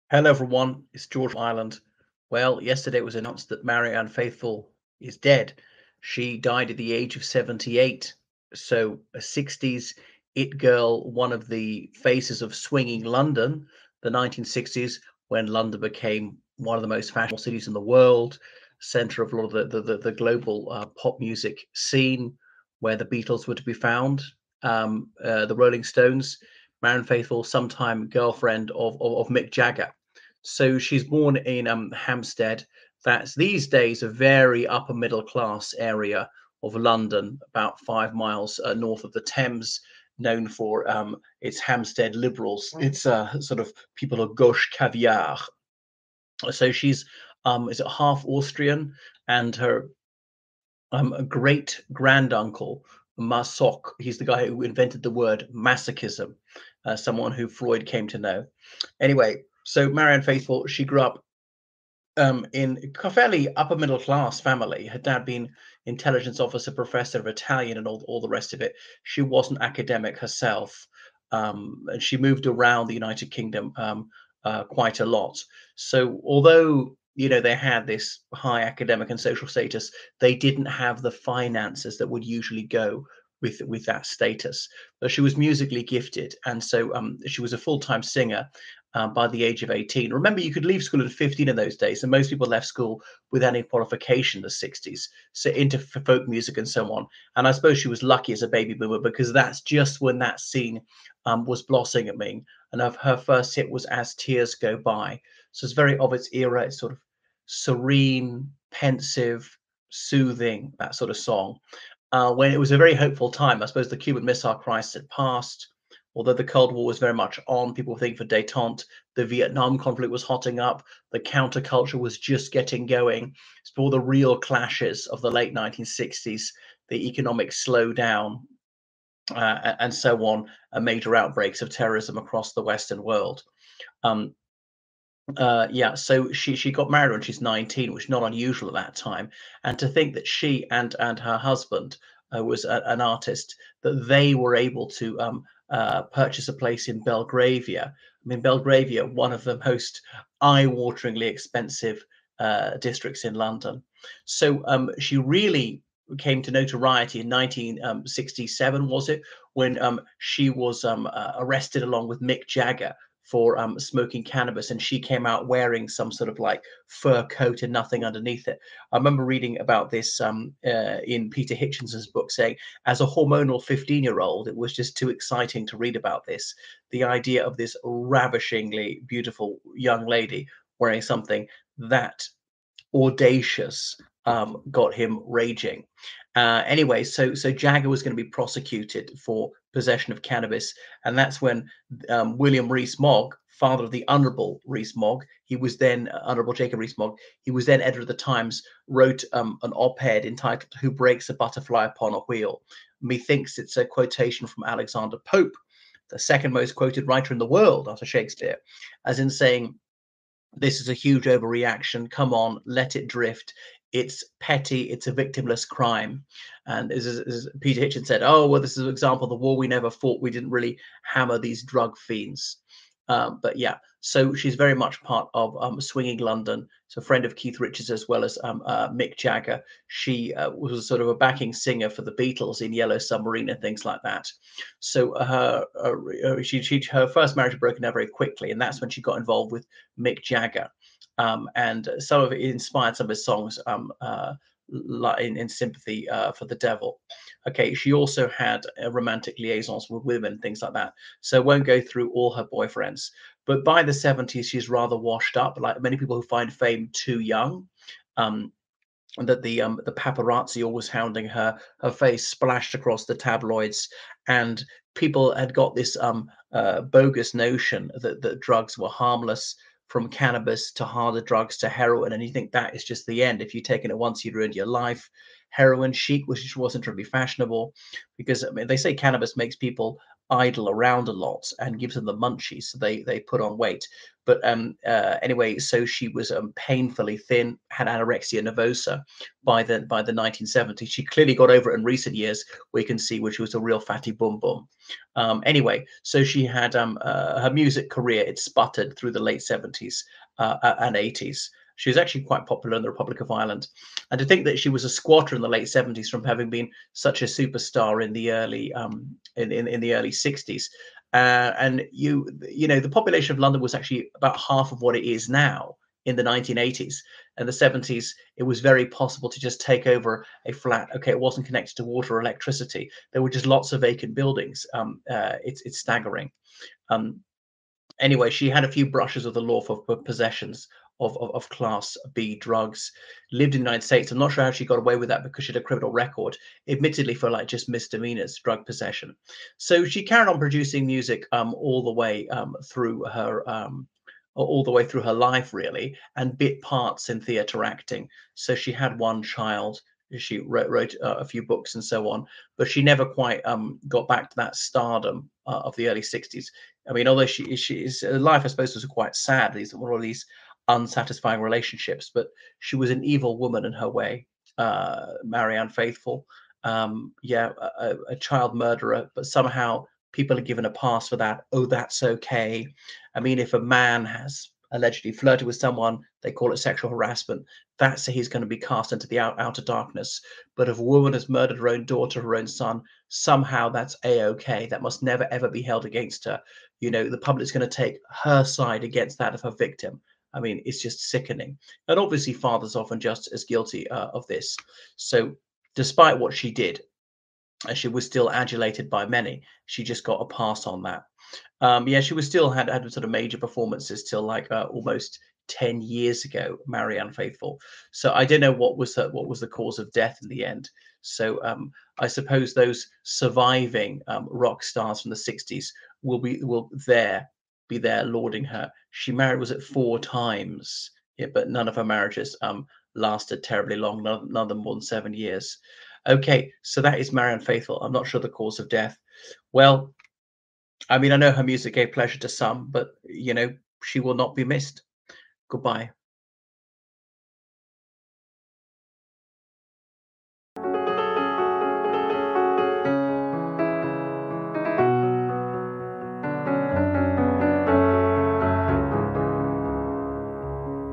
Hello, everyone. It's George from Ireland. Well, yesterday it was announced that Marianne Faithfull is dead. She died at the age of 78. So, a 60s it girl, one of the faces of swinging London, the 1960s, when London became one of the most fashionable cities in the world, center of a lot of the global pop music scene, where the Beatles were to be found, the Rolling Stones. Marianne Faithfull, sometime girlfriend of Mick Jagger. So she's born in Hampstead. That's these days a very upper middle class area of London, about 5 miles north of the Thames, known for its Hampstead liberals. It's sort of people of gauche caviar. So she's is it half Austrian, and her great granduncle Masoch. He's the guy who invented the word masochism, someone who Freud came to know. Anyway, so Marianne Faithfull, she grew up in a fairly upper middle class family. Her dad being intelligence officer, professor of Italian, and all the rest of it. She wasn't academic herself, and she moved around the United Kingdom quite a lot. So although they had this high academic and social status, they didn't have the finances that would usually go with that status. But she was musically gifted, and so she was a full-time singer by the age of 18. Remember, you could leave school at 15 in those days, and most people left school without any qualification in the 60s, so into folk music and so on. And I suppose she was lucky as a baby boomer because that's just when that scene was blossoming. And of her first hit was As Tears Go By. So it's very of its era. It's sort of serene, pensive, soothing, that sort of song. When it was a very hopeful time. I suppose the Cuban Missile Crisis had passed, although the Cold War was very much on. People were thinking for détente. The Vietnam conflict was hotting up. The counterculture was just getting going. It's all the real clashes of the late 1960s, the economic slowdown, and so on, major outbreaks of terrorism across the Western world. Um, yeah, so she got married when she's 19, which is not unusual at that time. And to think that she and her husband was an artist, that they were able to purchase a place in Belgravia. I mean, Belgravia, one of the most eye-wateringly expensive districts in London. So she really came to notoriety in 1967, was it, when she was arrested along with Mick Jagger for smoking cannabis, and she came out wearing some sort of like fur coat and nothing underneath it. I remember reading about this in Peter Hitchens's book, saying as a hormonal 15-year-old, it was just too exciting to read about this. The idea of this ravishingly beautiful young lady wearing something that audacious got him raging. Anyway, so Jagger was going to be prosecuted for possession of cannabis, and that's when William Rees-Mogg, father of the Honourable Rees-Mogg, he was then Honourable Jacob Rees-Mogg, he was then editor of the Times, wrote an op-ed entitled "Who Breaks a Butterfly Upon a Wheel." Methinks it's a quotation from Alexander Pope, the second most quoted writer in the world after Shakespeare, as in saying, this is a huge overreaction. Come on, let it drift. It's petty. It's a victimless crime. And as Peter Hitchens said, oh, well, this is an example of the war we never fought. We didn't really hammer these drug fiends. But yeah, so she's very much part of Swinging London. So a friend of Keith Richards as well as Mick Jagger. She was sort of a backing singer for the Beatles in Yellow Submarine and things like that. So her first marriage broke down very quickly, and that's when she got involved with Mick Jagger. And some of it inspired some of his songs in sympathy for the devil. Okay, she also had romantic liaisons with women, things like that. So won't go through all her boyfriends. But by the 70s, she's rather washed up, like many people who find fame too young. Um, and that the paparazzi always hounding her, her face splashed across the tabloids, and people had got this bogus notion that drugs were harmless, from cannabis to harder drugs to heroin, and you think that is just the end. If you've taken it once, you'd ruined your life. heroin chic, which wasn't really fashionable, because I mean they say cannabis makes people idle around a lot and gives them the munchies, so they put on weight. But anyway, so she was painfully thin, had anorexia nervosa by the 1970s. She clearly got over it in recent years. We can see where she was a real fatty bum bum. Anyway, so she had her music career. It sputtered through the late 70s and 80s. She was actually quite popular in the Republic of Ireland, and to think that she was a squatter in the late 70s from having been such a superstar in the early in the early 60s. And you know the population of London was actually about half of what it is now in the 1980s. And the 70s, it was very possible to just take over a flat. Okay, it wasn't connected to water or electricity. There were just lots of vacant buildings. It's staggering. Um, Anyway, she had a few brushes of the law for possessions of Class B drugs, lived in the United States. I'm not sure how she got away with that because she had a criminal record, admittedly for like just misdemeanors, drug possession. So she carried on producing music all the way through her all the way through her life, really, and bit parts in theatre acting. So she had one child. She wrote a few books and so on, but she never quite got back to that stardom of the early 60s. I mean, although she's life, I suppose, was quite sad. These were all these unsatisfying relationships, but she was an evil woman in her way. Marianne Faithfull, yeah, a child murderer, but somehow people are given a pass for that. Oh, that's okay. I mean, if a man has allegedly flirted with someone, they call it sexual harassment. That's he's going to be cast into the outer darkness. But if a woman has murdered her own daughter, her own son, somehow that's a-okay. That must never ever be held against her. You know, the public's going to take her side against that of her victim. I mean, it's just sickening. And obviously, fathers often just as guilty of this. So, despite what she did, and she was still adulated by many. She just got a pass on that. Yeah, she was still had sort of major performances till like almost 10 years ago, Marianne Faithfull. So I don't know what was the cause of death in the end. So I suppose those surviving rock stars from the 60s will be there lauding her. She married, was it 4 times? Yeah, but none of her marriages lasted terribly long, none of them more than 7 years. Okay, so that is Marianne Faithfull. I'm not sure the cause of death. Well, I mean, I know her music gave pleasure to some, but you know, she will not be missed. Goodbye.